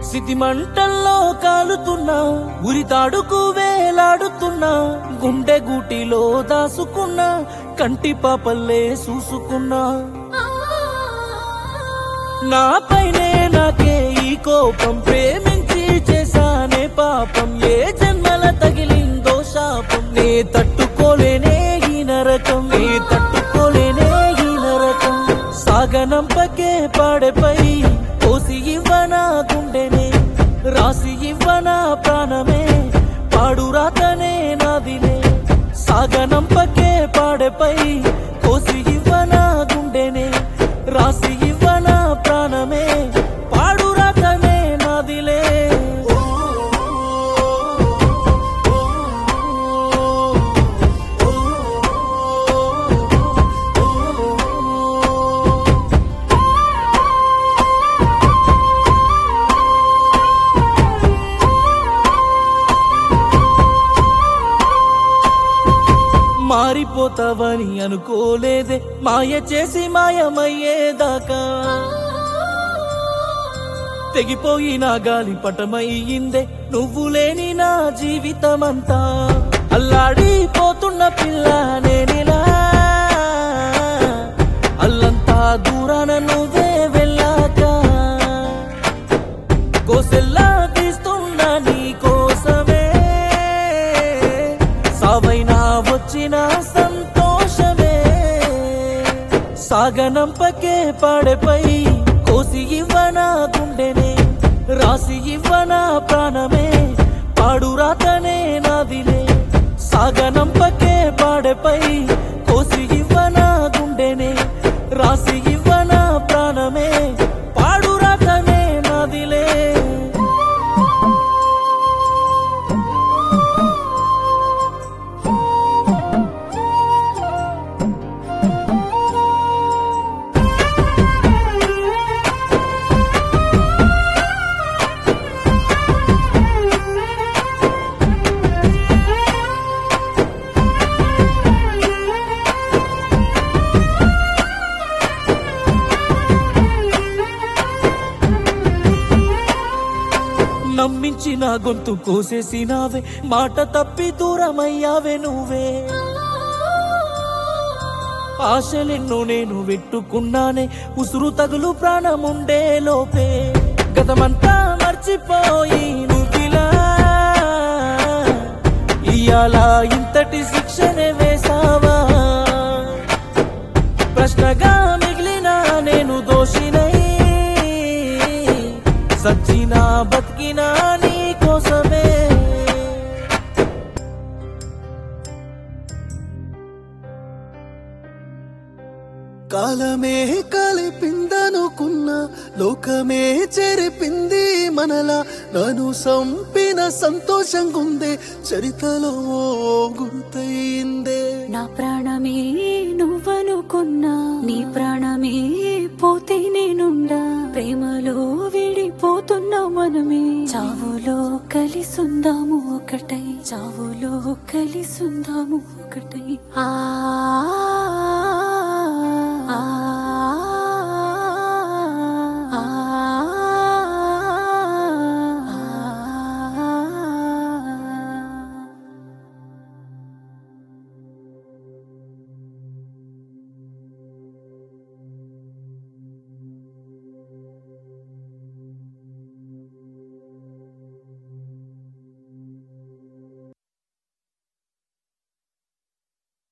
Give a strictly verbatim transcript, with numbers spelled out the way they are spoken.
సితి మంటల్లో కాలుతున్నా ఉరితాడుకు వేలాడుతున్నా గుండె గూటిలో దాసుకున్నా కంటి పాపల్లే చూసుకున్నా నా పైనే నాకే ఈ కోపం ప్రేమించి చేశానే పాపం ఏ జన్మల తగిలిందో శాపం నే తట్టుకోలేనే ఈ నరకం నే తట్టుకోలేనే ఈ నరకం సాగనంపకే పాడెపై కోసి ఇవ్వనా గుండెనే రాసి ఇవ్వనా ప్రాణమే పాడురాతనే నాదిలే సాగనంపకే పాడెపై కోసి ఇవ్వనా గుండెనే రాసి ఇవ్వనా ప్రాణమే పాడురాతనే నాదిలే మారిపోతావని అనుకోలేదే మాయ చేసి మాయమయ్యేదాకా తెగిపోయిన గాలి పటమయ్యిందే నువ్వు లేని నా జీవితమంతా అల్లాడిపోతున్న పిల్ల నేనిలా అల్లంతా దూరాన నువ్వే వెళ్ళాక కోసెల్లా తీస్తున్నా నీ కోసమే సావైనా వచ్చిన సంతోషమే సాగనంపకే పాడెపై కోసి ఇవ్వనా గుండెనే రాసి ఇవ్వనా ప్రాణమే పాడురాతనే నాదిలే సాగనంపకే పాడెపై కోసి ఇవ్వనా గుండెనే రాసి ఇవ్వనా ప్రాణమే పాడురాతనే నాదిలే నమ్మించి నా గొంతు కోసేసినావే మాట తప్పి దూరమయ్యావే నువ్వే ఆశలెన్నో నేను పెట్టుకున్నానే ఉసురు తగులు ప్రాణముండే లోపే గతమంతా మర్చిపోయి నువ్విలా ఇయాల ఇంతటి శిక్షనే వేసావా ప్రశ్నగా మిగిలిన నేను దోషినై సచ్చినా బతికినా నీ కోసమే కాలమే కలిపిందనుకున్నా లోకమే చెరిపింది మనలా నన్ను సంపిన సంతోషంగుందే చరితలో గుర్తయిందే నా ప్రాణమే నువ్వనుకున్నా నీ ప్రాణమే పోతే నేనుండా ప్రేమలో విడిపోతున్నా మనమే చావులో కలిసుందాము ఒకటై చావులో కలిసుందాము ఒకటై ఆ